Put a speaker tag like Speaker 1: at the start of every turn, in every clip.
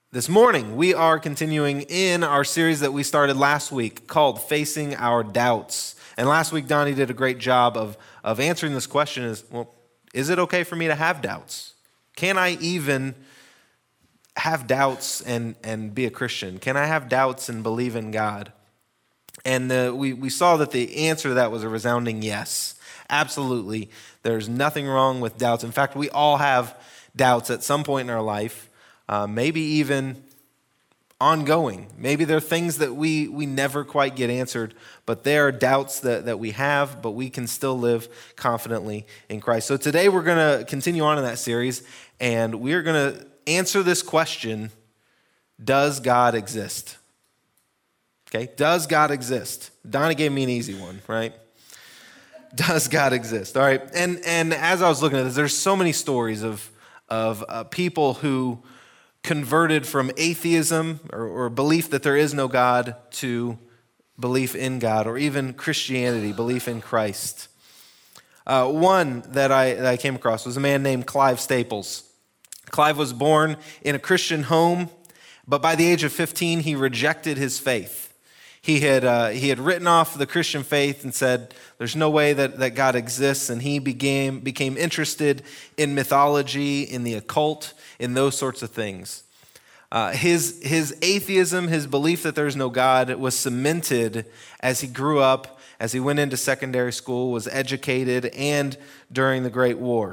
Speaker 1: This morning, we are continuing in our series that we started last week called Facing Our Doubts. And last week, Donnie did a great job of answering this question is it okay for me to have doubts? Can I even have doubts and be a Christian? Can I have doubts and believe in God? And we saw that the answer to that was a resounding yes. Absolutely. There's nothing wrong with doubts. In fact, we all have doubts at some point in our life. Maybe even ongoing. Maybe there are things that we never quite get answered, but there are doubts that we have, but we can still live confidently in Christ. So today we're going to continue on in that series, and we're going to answer this question, does God exist? Okay, does God exist? Donna gave me an easy one, right? Does God exist? All right, and as I was looking at this, there's so many stories of people who converted from atheism or belief that there is no God to belief in God, or even Christianity, belief in Christ. One that I came across was a man named Clive Staples. Clive was born in a Christian home, but by the age of 15, he rejected his faith. He had written off the Christian faith and said, there's no way that God exists, and he became interested in mythology, in the occult, in those sorts of things. His atheism, his belief that there's no God, was cemented as he grew up, as he went into secondary school, was educated, and during the Great War.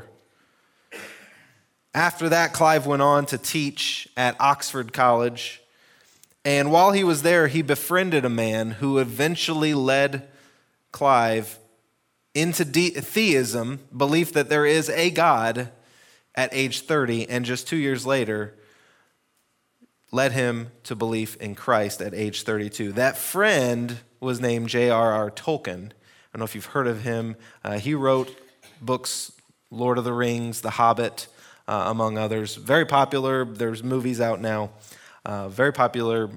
Speaker 1: After that, Clive went on to teach at Oxford College, and while he was there, he befriended a man who eventually led Clive into theism, belief that there is a God, at age 30, and just 2 years later, led him to belief in Christ at age 32. That friend was named J.R.R. Tolkien. I don't know if you've heard of him. He wrote books, Lord of the Rings, The Hobbit, among others. Very popular. There's movies out now. Very popular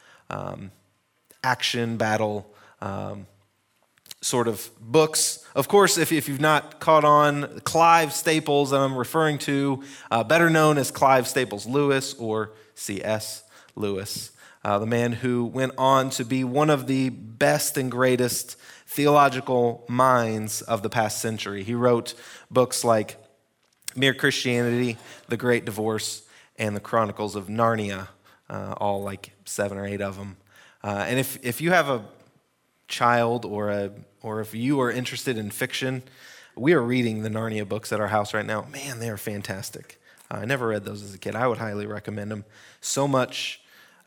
Speaker 1: action, battle, sort of books. Of course, if you've not caught on, Clive Staples that I'm referring to, better known as Clive Staples Lewis or C.S. Lewis, the man who went on to be one of the best and greatest theological minds of the past century. He wrote books like Mere Christianity, The Great Divorce, and The Chronicles of Narnia, all like 7 or 8 of them. And if you have a child or if you are interested in fiction, we are reading the Narnia books at our house right now. Man, they are fantastic. I never read those as a kid. I would highly recommend them. So much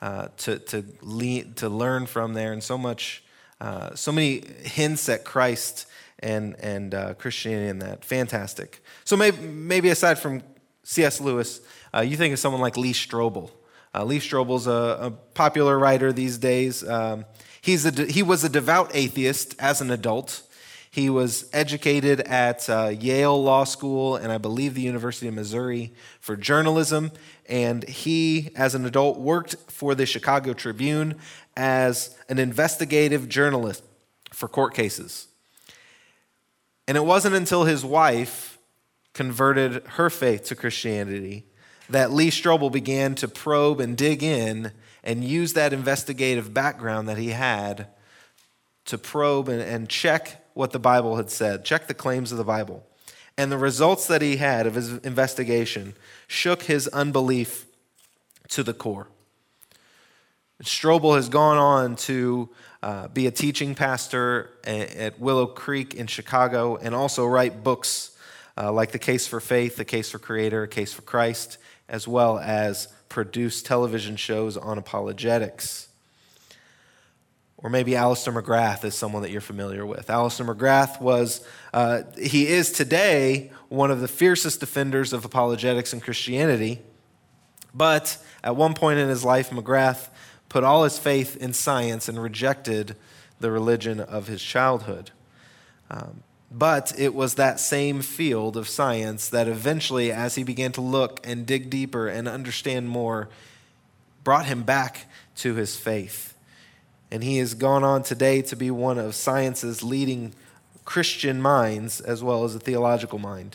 Speaker 1: to learn from there, and so many hints at Christ and Christianity in that. Fantastic. So maybe aside from C.S. Lewis, you think of someone like Lee Strobel. Lee Strobel's a popular writer these days. He was a devout atheist as an adult. He was educated at Yale Law School and I believe the University of Missouri for journalism. And he, as an adult, worked for the Chicago Tribune as an investigative journalist for court cases. And it wasn't until his wife converted her faith to Christianity that Lee Strobel began to probe and dig in and use that investigative background that he had to probe and check what the Bible had said, check the claims of the Bible. And the results that he had of his investigation shook his unbelief to the core. Strobel has gone on to be a teaching pastor at Willow Creek in Chicago and also write books like The Case for Faith, The Case for Creator, A Case for Christ, as well as produce television shows on apologetics. Or maybe Alistair McGrath is someone that you're familiar with. Alistair McGrath he is today one of the fiercest defenders of apologetics and Christianity. But at one point in his life, McGrath put all his faith in science and rejected the religion of his childhood. But it was that same field of science that eventually, as he began to look and dig deeper and understand more, brought him back to his faith. And he has gone on today to be one of science's leading Christian minds as well as a theological mind.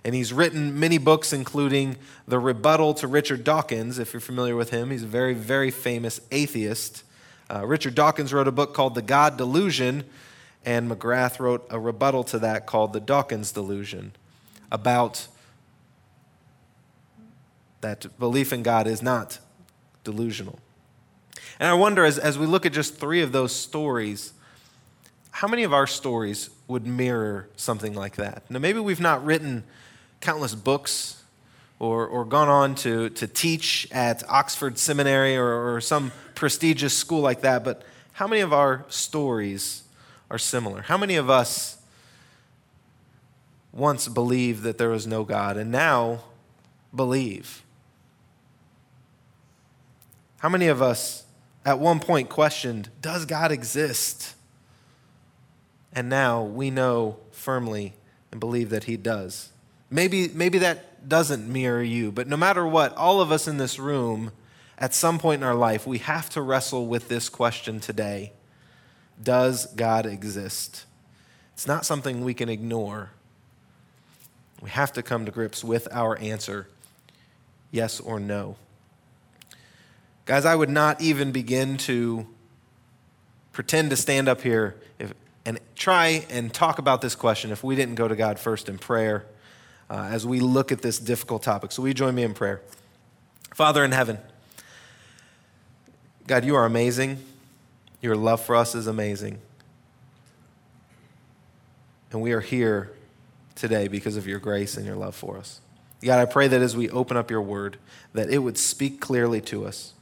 Speaker 1: And he's written many books, including The Rebuttal to Richard Dawkins, if you're familiar with him. He's a very, very famous atheist. Richard Dawkins wrote a book called The God Delusion, and McGrath wrote a rebuttal to that called The Dawkins Delusion, about that belief in God is not delusional. And I wonder, as we look at just 3 of those stories, how many of our stories would mirror something like that? Now, maybe we've not written countless books or gone on to teach at Oxford Seminary or some prestigious school like that, but how many of our stories are similar? How many of us once believed that there was no God and now believe? How many of us at one point questioned, does God exist? And now we know firmly and believe that he does. Maybe that doesn't mirror you, but no matter what, all of us in this room, at some point in our life, we have to wrestle with this question today. Does God exist? It's not something we can ignore. We have to come to grips with our answer, yes or no. Guys, I would not even begin to pretend to stand up here and try and talk about this question if we didn't go to God first in prayer as we look at this difficult topic. So will you join me in prayer? Father in heaven, God, you are amazing. Your love for us is amazing. And we are here today because of your grace and your love for us. God, I pray that as we open up your word, that it would speak clearly to us.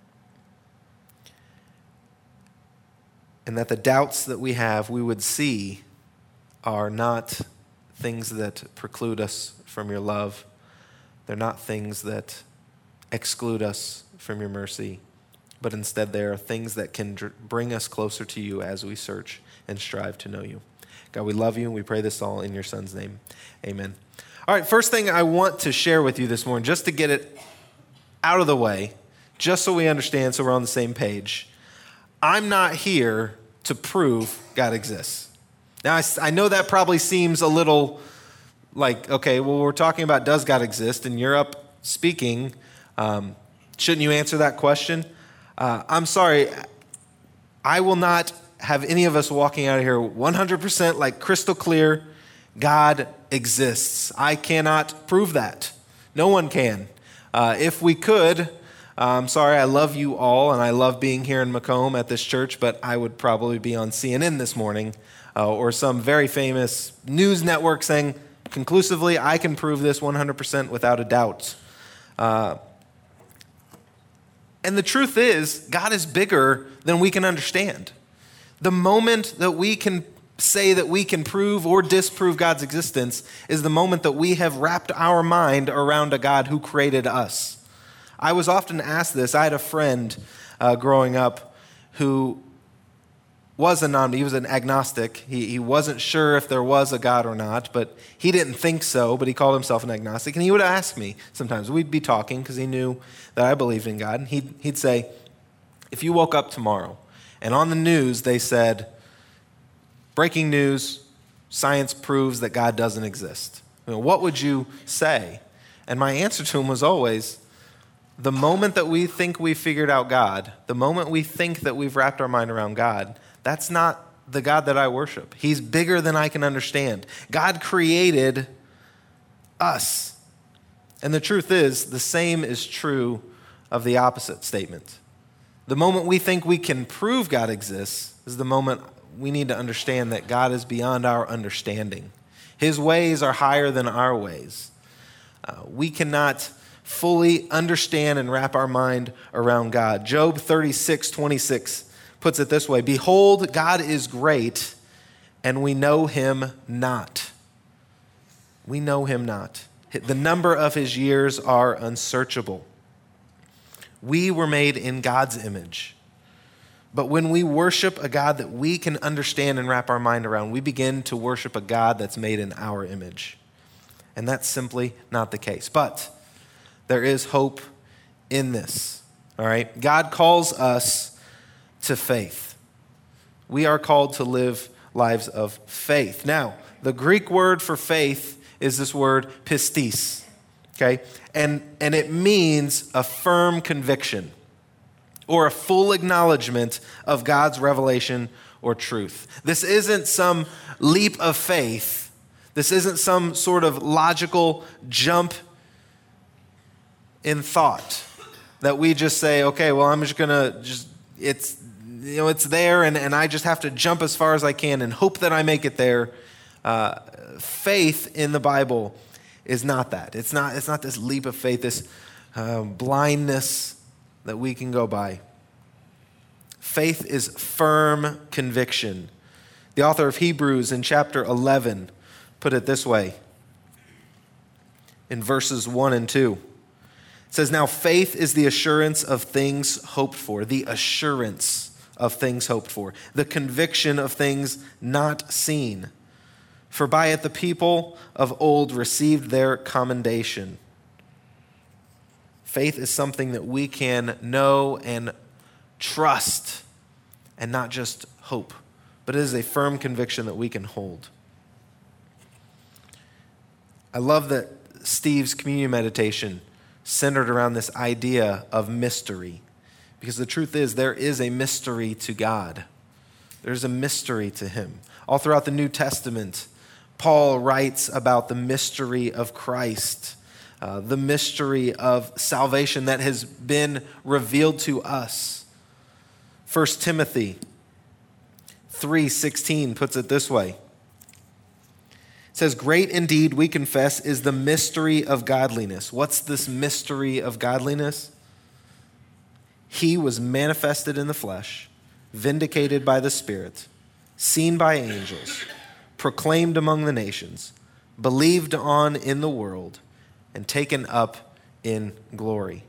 Speaker 1: And that the doubts that we have, we would see are not things that preclude us from your love. They're not things that exclude us from your mercy, but instead they are things that can bring us closer to you as we search and strive to know you. God, we love you, and we pray this all in your Son's name. Amen. All right, first thing I want to share with you this morning, just to get it out of the way, just so we understand, so we're on the same page. I'm not here to prove God exists. Now, I know that probably seems a little like, okay, well, we're talking about does God exist, and you're up speaking. Shouldn't you answer that question? I'm sorry. I will not have any of us walking out of here 100% like crystal clear, God exists. I cannot prove that. No one can. If we could, I'm sorry, I love you all, and I love being here in Macomb at this church, but I would probably be on CNN this morning or some very famous news network saying conclusively, I can prove this 100% without a doubt. And the truth is, God is bigger than we can understand. The moment that we can say that we can prove or disprove God's existence is the moment that we have wrapped our mind around a God who created us. I was often asked this. I had a friend growing up who was he was an agnostic. He wasn't sure if there was a God or not, but he didn't think so, but he called himself an agnostic. And he would ask me sometimes. We'd be talking because he knew that I believed in God. And he'd say, if you woke up tomorrow and on the news they said, breaking news, science proves that God doesn't exist, what would you say? And my answer to him was always, the moment that we think we've figured out God, the moment we think that we've wrapped our mind around God, that's not the God that I worship. He's bigger than I can understand. God created us. And the truth is, the same is true of the opposite statement. The moment we think we can prove God exists is the moment we need to understand that God is beyond our understanding. His ways are higher than our ways. We cannot fully understand and wrap our mind around God. Job 36:26 puts it this way, behold, God is great, and we know him not. We know him not. The number of his years are unsearchable. We were made in God's image. But when we worship a God that we can understand and wrap our mind around, we begin to worship a God that's made in our image. And that's simply not the case. But there is hope in this, all right? God calls us to faith. We are called to live lives of faith. Now, the Greek word for faith is this word pistis, okay? And it means a firm conviction or a full acknowledgement of God's revelation or truth. This isn't some leap of faith. This isn't some sort of logical jump in thought that we just say, okay, well, I'm just gonna it's there and I just have to jump as far as I can and hope that I make it there. Faith in the Bible is not that. It's not this leap of faith, this blindness that we can go by. Faith is firm conviction. The author of Hebrews in chapter 11 put it this way in verses 1 and 2. It says, now faith is the assurance of things hoped for, the assurance of things hoped for, the conviction of things not seen. For by it the people of old received their commendation. Faith is something that we can know and trust and not just hope, but it is a firm conviction that we can hold. I love that Steve's communion meditation centered around this idea of mystery, because the truth is there is a mystery to God. There's a mystery to him. All throughout the New Testament, Paul writes about the mystery of Christ, the mystery of salvation that has been revealed to us. 1 Timothy 3:16 puts it this way. It says, great indeed, we confess, is the mystery of godliness. What's this mystery of godliness? He was manifested in the flesh, vindicated by the Spirit, seen by angels, proclaimed among the nations, believed on in the world, and taken up in glory.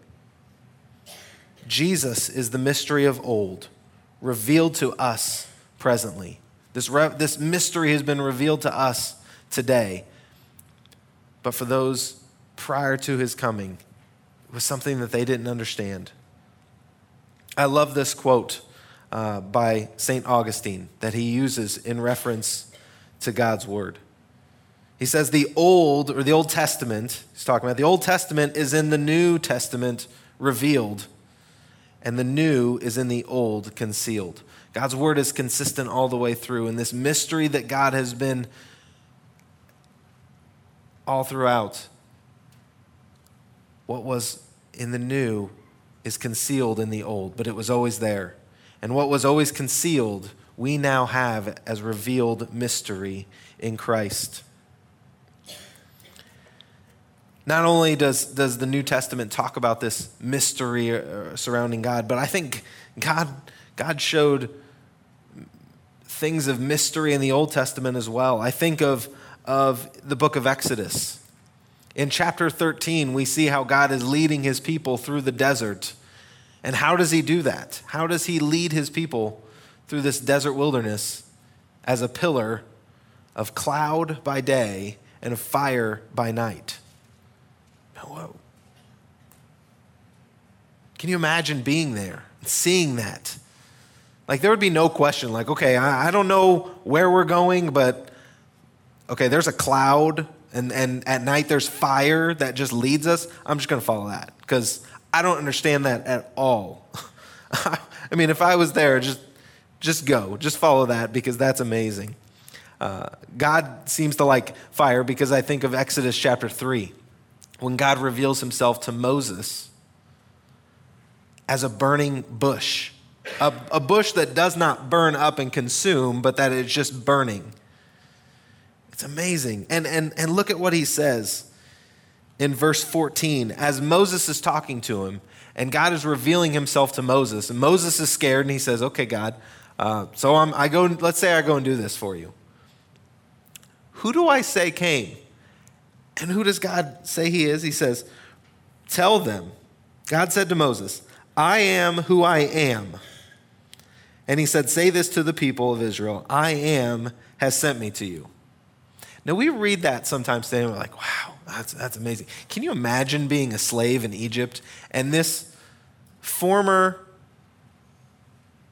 Speaker 1: Jesus is the mystery of old, revealed to us presently. This mystery has been revealed to us today. But for those prior to his coming, it was something that they didn't understand. I love this quote by St. Augustine that he uses in reference to God's word. He says the Old Testament, he's talking about the Old Testament is in the New Testament revealed, and the new is in the old concealed. God's word is consistent all the way through, and this mystery that God has been all throughout, what was in the new is concealed in the old, but it was always there. And what was always concealed, we now have as revealed mystery in Christ. Not only does the New Testament talk about this mystery surrounding God, but I think God showed things of mystery in the Old Testament as well. I think of the book of Exodus. In chapter 13, we see how God is leading his people through the desert. And how does he do that? How does he lead his people through this desert wilderness as a pillar of cloud by day and of fire by night? Whoa. Can you imagine being there and seeing that? Like, there would be no question, like, okay, I don't know where we're going, but okay, there's a cloud and at night there's fire that just leads us. I'm just going to follow that because I don't understand that at all. I mean, if I was there, just go. Just follow that because that's amazing. God seems to like fire because I think of Exodus chapter 3 when God reveals himself to Moses as a burning bush, a bush that does not burn up and consume, but that it's just burning. It's amazing. And look at what he says in verse 14. As Moses is talking to him, and God is revealing himself to Moses, and Moses is scared, and he says, okay, God, let's say I go and do this for you. Who do I say came? And who does God say he is? He says, tell them. God said to Moses, I am who I am. And he said, say this to the people of Israel, I am has sent me to you. Now, we read that sometimes today, and we're like, wow, that's amazing. Can you imagine being a slave in Egypt and this former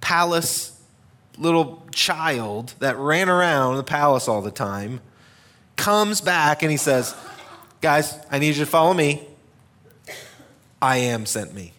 Speaker 1: palace little child that ran around the palace all the time comes back and he says, guys, I need you to follow me. I am sent me.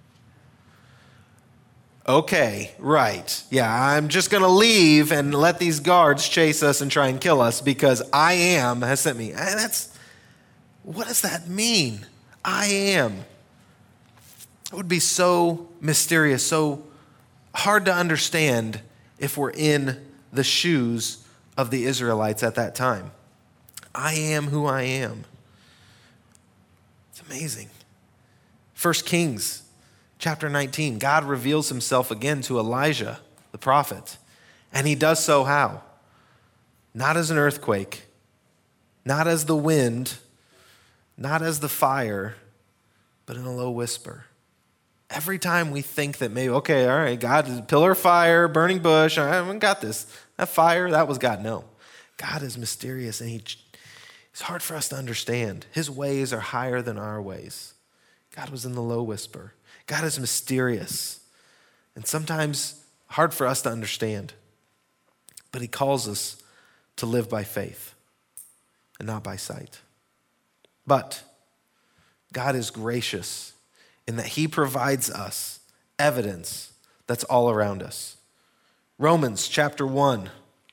Speaker 1: Okay, right. Yeah, I'm just going to leave and let these guards chase us and try and kill us because I am has sent me. And what does that mean? I am. It would be so mysterious, so hard to understand if we're in the shoes of the Israelites at that time. I am who I am. It's amazing. 1 Kings chapter 19, God reveals himself again to Elijah, the prophet. And he does so how? Not as an earthquake, not as the wind, not as the fire, but in a low whisper. Every time we think that maybe, okay, all right, God is a pillar of fire, burning bush, I haven't got this. That fire, that was God. No. God is mysterious and it's hard for us to understand. His ways are higher than our ways. God was in the low whisper. God is mysterious and sometimes hard for us to understand. But he calls us to live by faith and not by sight. But God is gracious in that he provides us evidence that's all around us. Romans chapter 1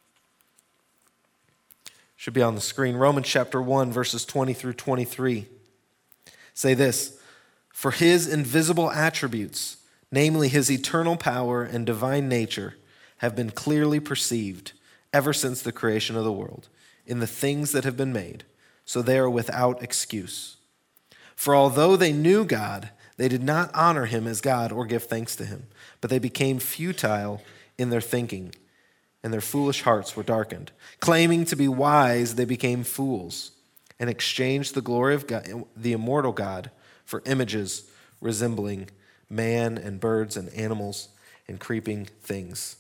Speaker 1: should be on the screen. Romans chapter 1, verses 20 through 23 say this: for his invisible attributes, namely his eternal power and divine nature, have been clearly perceived ever since the creation of the world in the things that have been made, so they are without excuse. For although they knew God, they did not honor him as God or give thanks to him, but they became futile in their thinking, and their foolish hearts were darkened. Claiming to be wise, they became fools and exchanged the glory of God, the immortal God, for images resembling man and birds and animals and creeping things.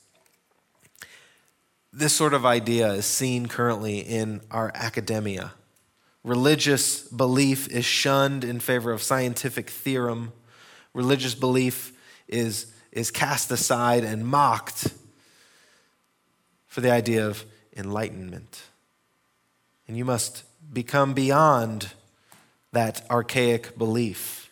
Speaker 1: This sort of idea is seen currently in our academia. Religious belief is shunned in favor of scientific theorem. Religious belief is cast aside and mocked for the idea of enlightenment. And you must become beyond that archaic belief.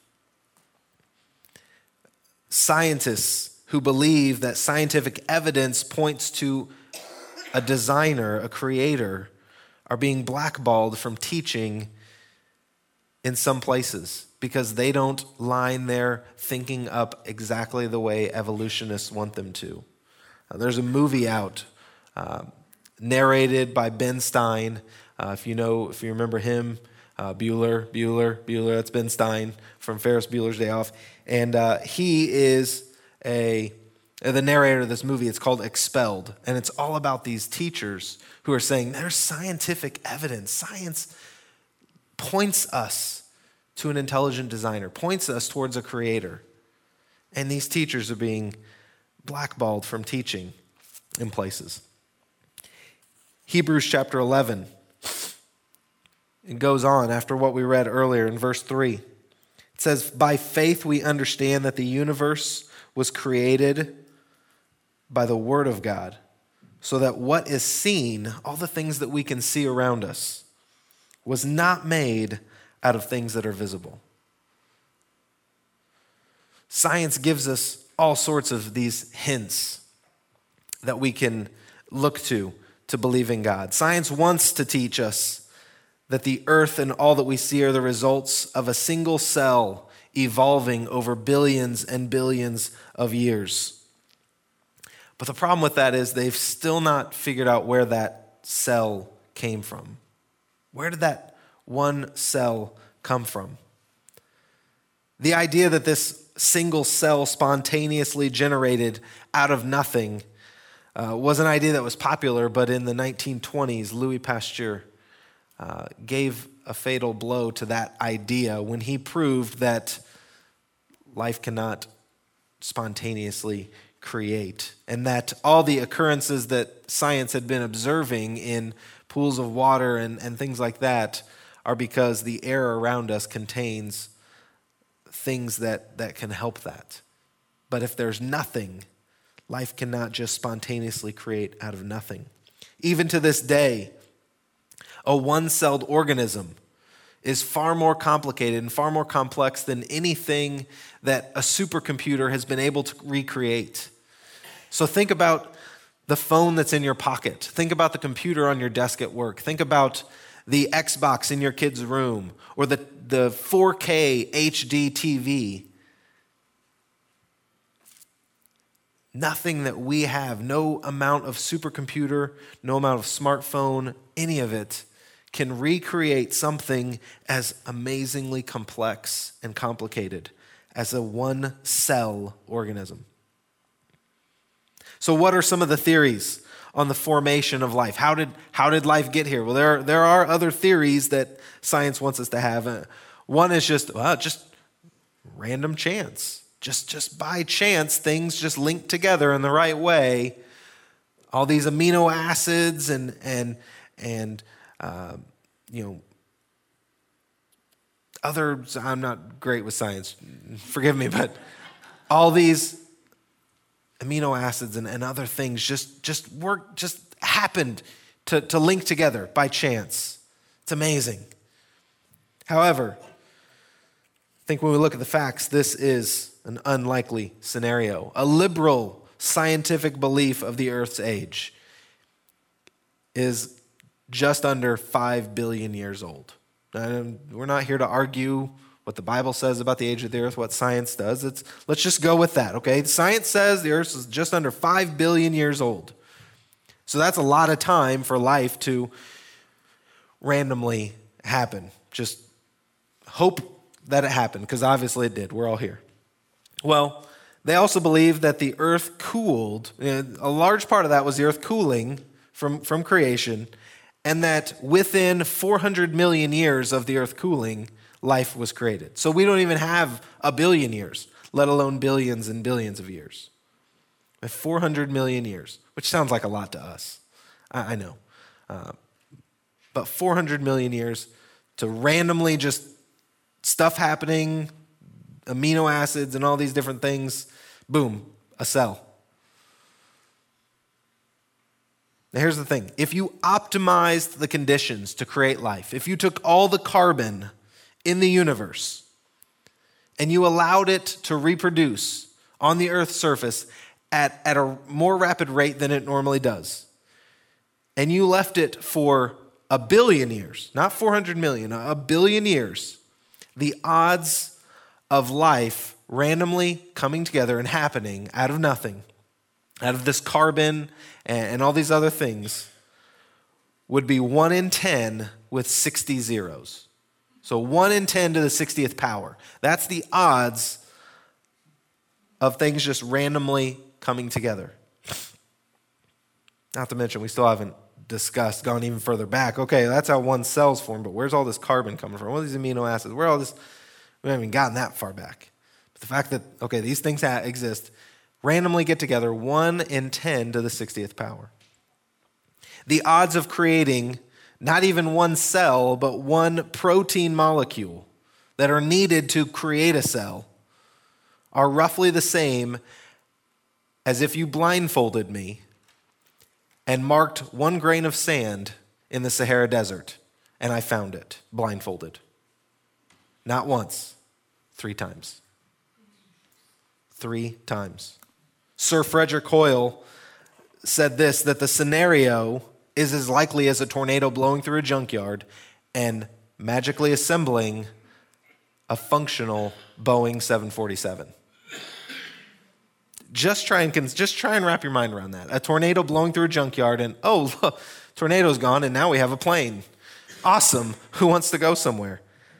Speaker 1: Scientists who believe that scientific evidence points to a designer, a creator, are being blackballed from teaching in some places because they don't line their thinking up exactly the way evolutionists want them to. There's a movie out narrated by Ben Stein. If you remember him, Bueller, that's Ben Stein from Ferris Bueller's Day Off. And he is the narrator of this movie. It's called Expelled. And it's all about these teachers who are saying there's scientific evidence. Science points us to an intelligent designer, points us towards a creator. And these teachers are being blackballed from teaching in places. Hebrews chapter 11. It goes on after what we read earlier in verse 3. It says, by faith we understand that the universe was created by the word of God, so that what is seen, all the things that we can see around us, was not made out of things that are visible. Science gives us all sorts of these hints that we can look to believe in God. Science wants to teach us that the earth and all that we see are the results of a single cell evolving over billions and billions of years. But the problem with that is they've still not figured out where that cell came from. Where did that one cell come from? The idea that this single cell spontaneously generated out of nothing was an idea that was popular, but in the 1920s, Louis Pasteur gave a fatal blow to that idea when he proved that life cannot spontaneously create, and that all the occurrences that science had been observing in pools of water and things like that are because the air around us contains things that can help that. But if there's nothing, life cannot just spontaneously create out of nothing. Even to this day, A one-celled organism is far more complicated and far more complex than anything that a supercomputer has been able to recreate. So think about the phone that's in your pocket. Think about the computer on your desk at work. Think about the Xbox in your kid's room or the 4K HD TV. Nothing that we have, no amount of supercomputer, no amount of smartphone, any of it can recreate something as amazingly complex and complicated as a one-cell organism. So what are some of the theories on the formation of life? How did life get here? Well, there are other theories that science wants us to have. One is just random chance. Just by chance, things just link together in the right way. All these amino acids and others. I'm not great with science. Forgive me, but all these amino acids and other things just happened to link together by chance. It's amazing. However, I think when we look at the facts, this is an unlikely scenario. A liberal scientific belief of the Earth's age is just under 5 billion years old. And we're not here to argue what the Bible says about the age of the Earth, what science does. Let's just go with that, okay? Science says the Earth is just under 5 billion years old. So that's a lot of time for life to randomly happen. Just hope that it happened, because obviously it did. We're all here. Well, they also believe that the Earth cooled. A large part of that was the Earth cooling from creation, and that within 400 million years of the Earth cooling, life was created. So we don't even have a billion years, let alone billions and billions of years. 400 million years, which sounds like a lot to us. I know. But 400 million years to randomly just stuff happening, amino acids and all these different things, boom, a cell. Now here's the thing. If you optimized the conditions to create life, if you took all the carbon in the universe and you allowed it to reproduce on the Earth's surface at a more rapid rate than it normally does, and you left it for a billion years, not 400 million, a billion years, the odds of life randomly coming together and happening out of nothing, out of this carbon and all these other things, would be 1 in 10 with 60 zeros. So 1 in 10 to the 60th power. That's the odds of things just randomly coming together. Not to mention, we still haven't gone even further back. Okay, that's how one cell's formed, but where's all this carbon coming from? What are these amino acids? Where all this? We haven't even gotten that far back. But the fact that, okay, these things exist, randomly get together, 1 in 10 to the 60th power. The odds of creating not even one cell, but one protein molecule that are needed to create a cell are roughly the same as if you blindfolded me and marked 1 grain of sand in the Sahara Desert, and I found it, blindfolded. Not once, 3 times. 3 times. Sir Frederick Hoyle said this, that the scenario is as likely as a tornado blowing through a junkyard and magically assembling a functional Boeing 747. Just try and wrap your mind around that. A tornado blowing through a junkyard and, oh, look, tornado's gone and now we have a plane. Awesome. Who wants to go somewhere?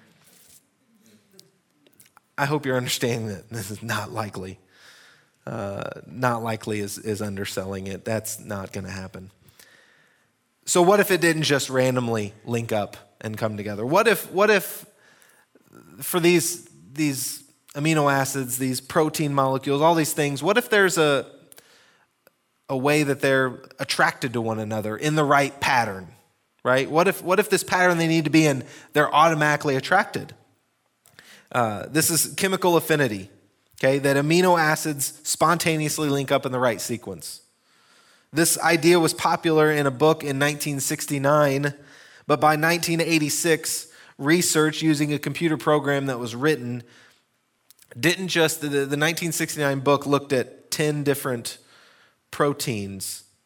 Speaker 1: I hope you're understanding that this is not likely. Not likely is underselling it. That's not going to happen. So what if it didn't just randomly link up and come together? What if for these amino acids, these protein molecules, all these things, what if there's a way that they're attracted to one another in the right pattern, right? What if this pattern they need to be in, they're automatically attracted? This is chemical affinity, okay, that amino acids spontaneously link up in the right sequence. This idea was popular in a book in 1969 But by 1986, research using a computer program that was written didn't just, the 1969 book looked at 10 different protein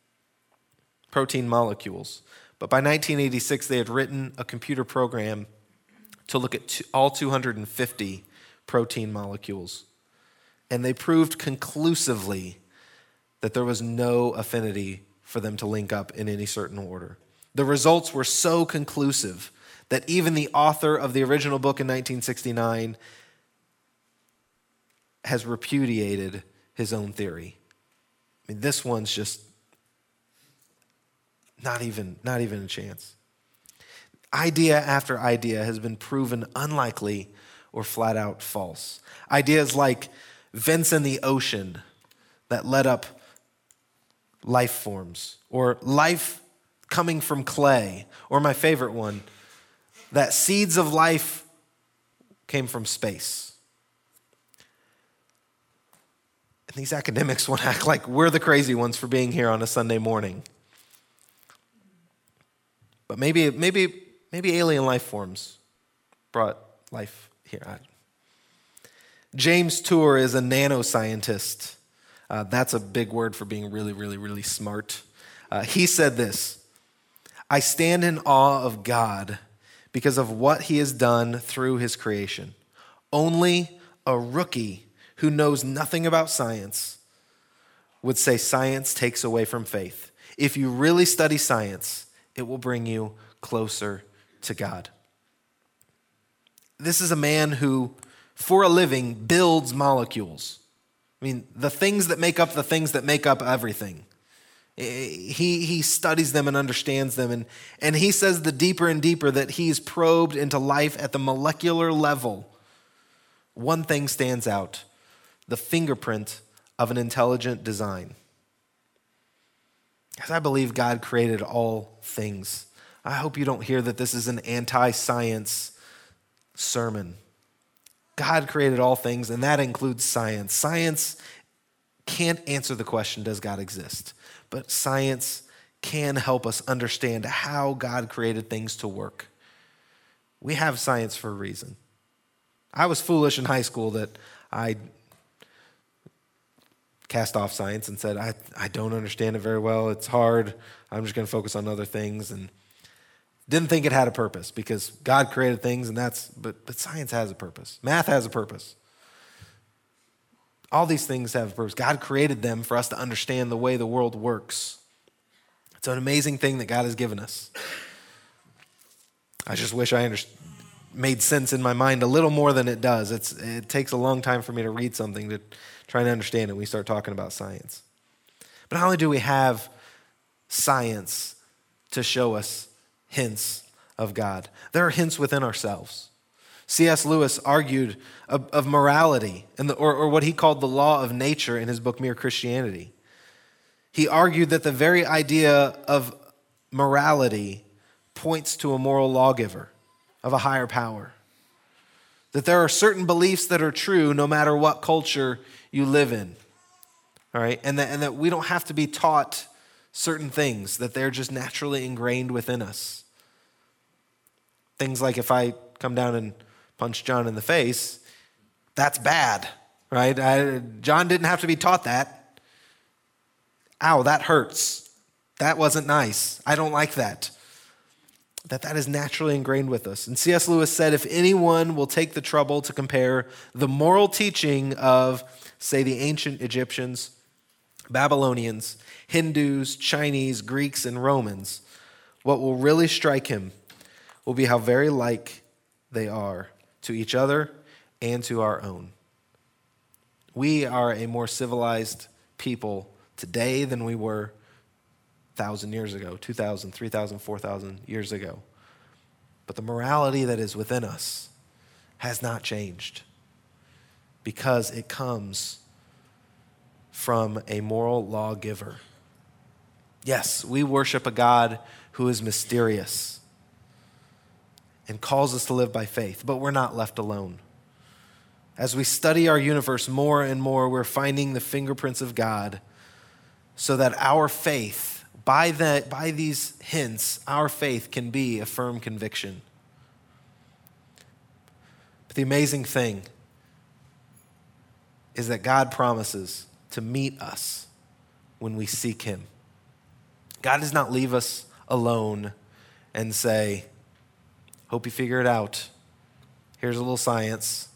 Speaker 1: molecules. But by 1986, they had written a computer program to look at all 250 protein molecules. And they proved conclusively that there was no affinity for them to link up in any certain order. The results were so conclusive that even the author of the original book in 1969 has repudiated his own theory. I mean, this one's just not even a chance. Idea after idea has been proven unlikely or flat out false. Ideas like vents in the ocean that let up life forms, or life coming from clay, or my favorite one, that seeds of life came from space. And these academics want to act like we're the crazy ones for being here on a Sunday morning. But maybe alien life forms brought life here. James Tour is a nanoscientist. That's a big word for being really, really, really smart. He said this: "I stand in awe of God because of what he has done through his creation. Only a rookie who knows nothing about science would say science takes away from faith. If you really study science, it will bring you closer to God." This is a man who, for a living, builds molecules. I mean, the things that make up the things that make up everything. He studies them and understands them. And he says the deeper and deeper that he's probed into life at the molecular level, one thing stands out: the fingerprint of an intelligent design. Because I believe God created all things. I hope you don't hear that this is an anti-science sermon. God created all things, and that includes science. Science can't answer the question, does God exist? But science can help us understand how God created things to work. We have science for a reason. I was foolish in high school that I cast off science and said, I don't understand it very well. It's hard. I'm just going to focus on other things. And didn't think it had a purpose because God created things, but science has a purpose. Math has a purpose. All these things have a purpose. God created them for us to understand the way the world works. It's an amazing thing that God has given us. I just wish I made sense in my mind a little more than it does. It takes a long time for me to read something to try and understand it when we start talking about science. But not only do we have science to show us hints of God, there are hints within ourselves. C.S. Lewis argued of morality or what he called the law of nature in his book, Mere Christianity. He argued that the very idea of morality points to a moral lawgiver of a higher power. That there are certain beliefs that are true no matter what culture you live in. All right? And that we don't have to be taught certain things, that they're just naturally ingrained within us. Things like if I come down and punch John in the face, that's bad, right? John didn't have to be taught that. Ow, that hurts. That wasn't nice. I don't like that. That is naturally ingrained with us. And C.S. Lewis said, if anyone will take the trouble to compare the moral teaching of, say, the ancient Egyptians, Babylonians, Hindus, Chinese, Greeks, and Romans, what will really strike him will be how very like they are to each other and to our own. We are a more civilized people today than we were 1,000 years ago, 2,000, 3,000, 4,000 years ago. But the morality that is within us has not changed because it comes from a moral lawgiver. Yes, we worship a God who is mysterious and calls us to live by faith, but we're not left alone. As we study our universe more and more, we're finding the fingerprints of God so that our faith by these hints, our faith can be a firm conviction. But the amazing thing is that God promises to meet us when we seek him. God does not leave us alone and say, hope you figure it out. Here's a little science.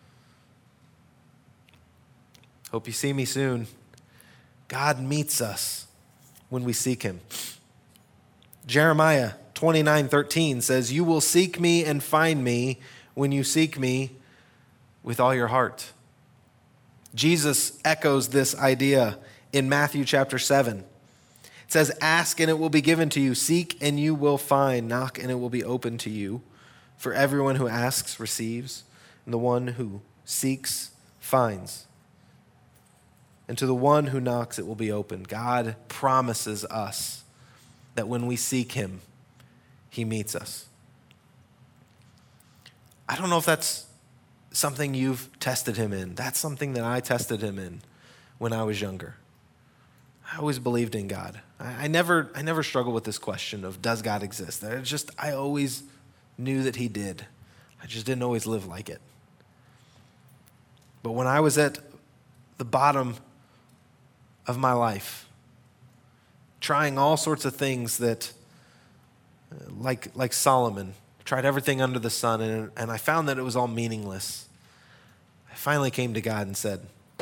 Speaker 1: Hope you see me soon. God meets us when we seek him. Jeremiah 29:13 says, you will seek me and find me when you seek me with all your heart. Jesus echoes this idea in Matthew chapter 7. It says, ask and it will be given to you. Seek and you will find. Knock and it will be open to you. For everyone who asks receives, and the one who seeks finds. And to the one who knocks it will be opened. God promises us that when we seek him, he meets us. I don't know if that's something you've tested him in. That's something that I tested him in when I was younger. I always believed in God. I never struggled with this question of does God exist? I always knew that he did. I just didn't always live like it. But when I was at the bottom of my life, trying all sorts of things that, like Solomon, tried everything under the sun, and I found that it was all meaningless. I finally came to God and said,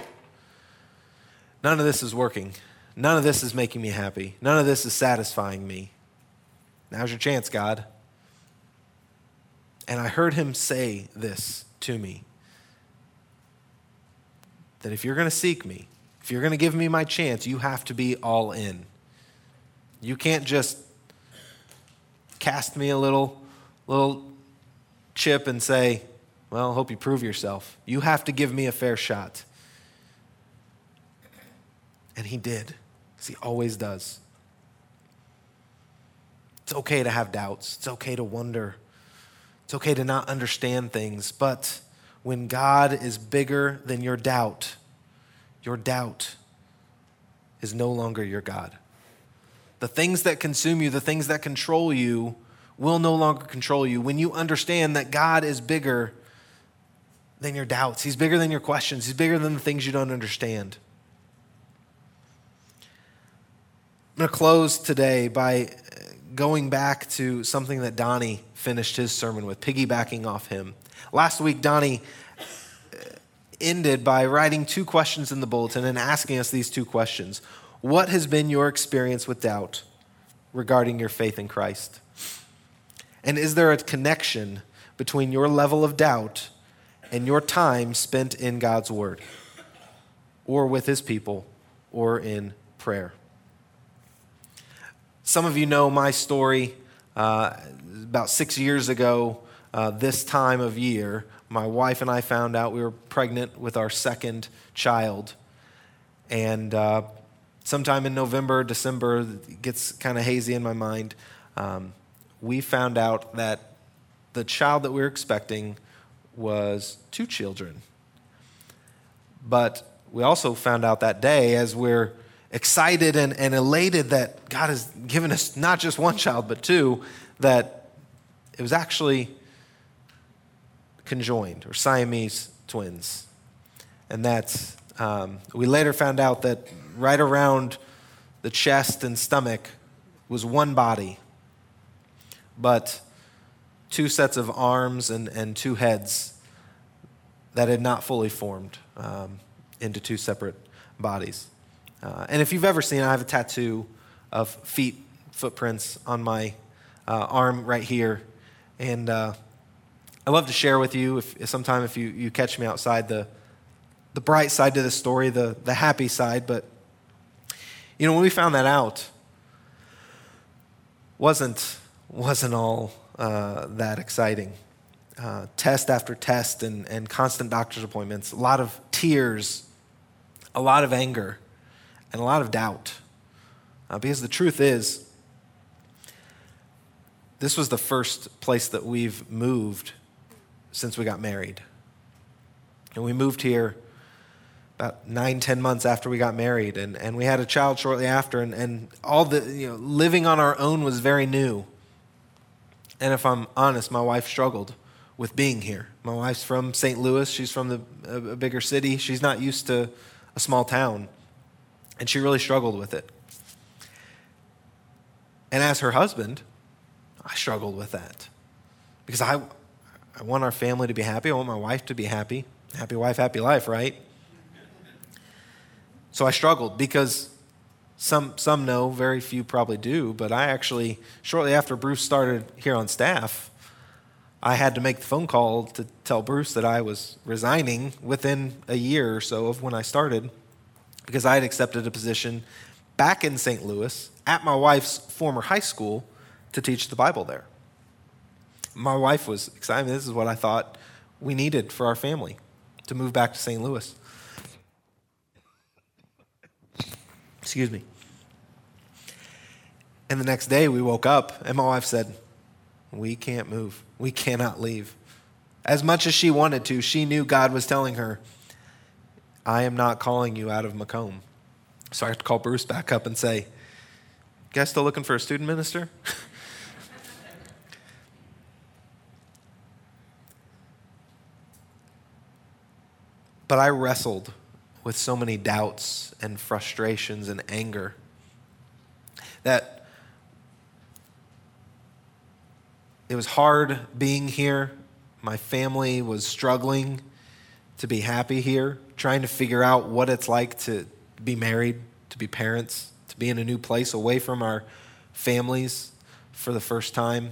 Speaker 1: none of this is working. None of this is making me happy. None of this is satisfying me. Now's your chance, God. And I heard him say this to me, that if you're going to seek me, if you're going to give me my chance, you have to be all in. You can't just cast me a little chip and say, well, hope you prove yourself. You have to give me a fair shot. And he did, because he always does. It's okay to have doubts. It's okay to wonder. It's okay to not understand things. But when God is bigger than your doubt is no longer your God. The things that consume you, the things that control you, will no longer control you. When you understand that God is bigger than your doubts, he's bigger than your questions, he's bigger than the things you don't understand. I'm going to close today by going back to something that Donnie finished his sermon with, piggybacking off him. Last week, Donnie ended by writing 2 questions in the bulletin and asking us these 2 questions. What has been your experience with doubt regarding your faith in Christ? And is there a connection between your level of doubt and your time spent in God's Word, or with his people, or in prayer? Some of you know my story. About 6 years ago, this time of year, my wife and I found out we were pregnant with our second child. And sometime in November, December, it gets kind of hazy in my mind, we found out that the child that we were expecting was 2 children. But we also found out that day, as we're excited and elated that God has given us not just 1 child, but 2, that it was actually conjoined, or Siamese twins. And that's, we later found out that right around the chest and stomach was 1 body, but 2 sets of arms and 2 heads that had not fully formed into 2 separate bodies. And if you've ever seen, I have a tattoo of footprints on my arm right here. And I love to share with you, if you catch me outside, the bright side to the story, the happy side. But, when we found that out, wasn't all that exciting. Test after test and constant doctor's appointments, a lot of tears, a lot of anger, and a lot of doubt. Because the truth is, this was the first place that we've moved since we got married. And we moved here about 9-10 months after we got married, and we had a child shortly after, and all the, living on our own was very new. And if I'm honest, my wife struggled with being here. My wife's from St. Louis. She's from a bigger city. She's not used to a small town, and she really struggled with it. And as her husband, I struggled with that because I want our family to be happy. I want my wife to be happy. Happy wife, happy life, right? So I struggled because some know, very few probably do, but I actually, shortly after Bruce started here on staff, I had to make the phone call to tell Bruce that I was resigning within a year or so of when I started because I had accepted a position back in St. Louis at my wife's former high school to teach the Bible there. My wife was excited. This is what I thought we needed for our family, to move back to St. Louis. Excuse me. And the next day we woke up and my wife said, we can't move. We cannot leave. As much as she wanted to, she knew God was telling her, I am not calling you out of Macomb. So I have to call Bruce back up and say, you guys still looking for a student minister? But I wrestled with so many doubts and frustrations and anger that it was hard being here. My family was struggling to be happy here, trying to figure out what it's like to be married, to be parents, to be in a new place away from our families for the first time.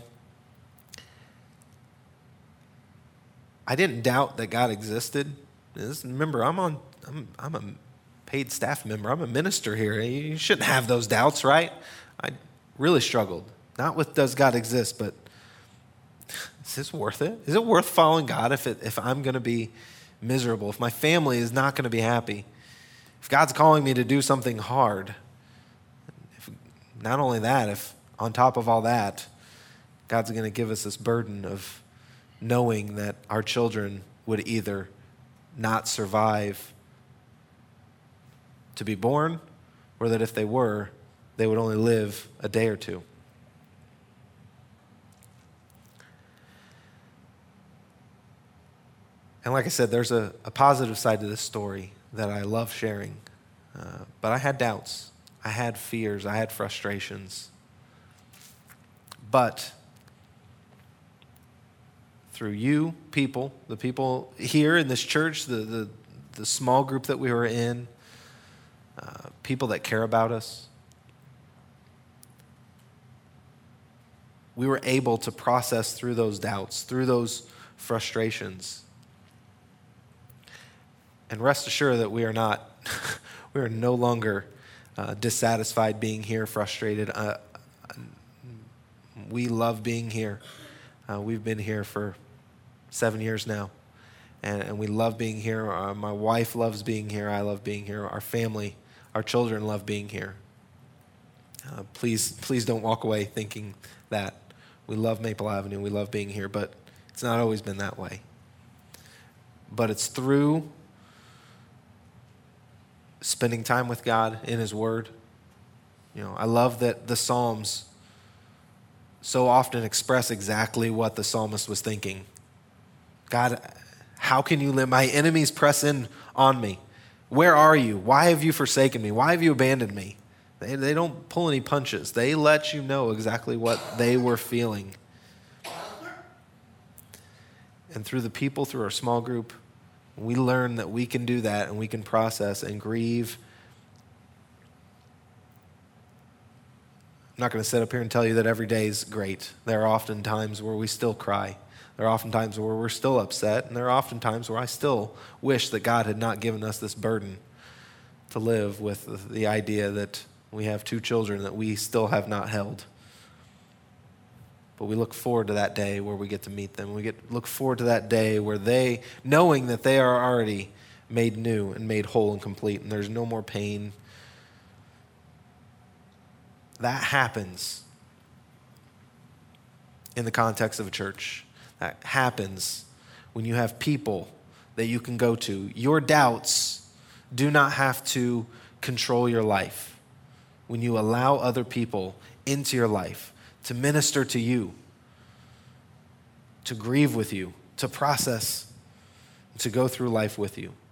Speaker 1: I didn't doubt that God existed. Remember, I'm a paid staff member. I'm a minister here. You shouldn't have those doubts, right? I really struggled. Not with does God exist, but is this worth it? Is it worth following God if I'm going to be miserable, if my family is not going to be happy, if God's calling me to do something hard? Not only that, if on top of all that, God's going to give us this burden of knowing that our children would either not survive to be born, or that if they were, they would only live a day or two. And like I said, there's a positive side to this story that I love sharing. But I had doubts. I had fears. I had frustrations. But through you people, the people here in this church, the small group that we were in, people that care about us, we were able to process through those doubts, through those frustrations. And rest assured that we are not, we are no longer dissatisfied being here, frustrated. We love being here. We've been here for 7 years now, and we love being here. My wife loves being here. I love being here. Our family, our children love being here. Please don't walk away thinking that we love Maple Avenue, we love being here, but it's not always been that way. But it's through spending time with God in His Word. I love that the Psalms so often express exactly what the psalmist was thinking. God, how can you let my enemies press in on me? Where are you? Why have you forsaken me? Why have you abandoned me? They don't pull any punches. They let you know exactly what they were feeling. And through the people, through our small group, we learn that we can do that and we can process and grieve. I'm not going to sit up here and tell you that every day is great. There are often times where we still cry. There are often times where we're still upset. And there are often times where I still wish that God had not given us this burden to live with the idea that we have 2 children that we still have not held. But we look forward to that day where we get to meet them. Look forward to that day where they, knowing that they are already made new and made whole and complete, and there's no more pain. That happens in the context of a church. That happens when you have people that you can go to. Your doubts do not have to control your life. When you allow other people into your life to minister to you, to grieve with you, to process, to go through life with you.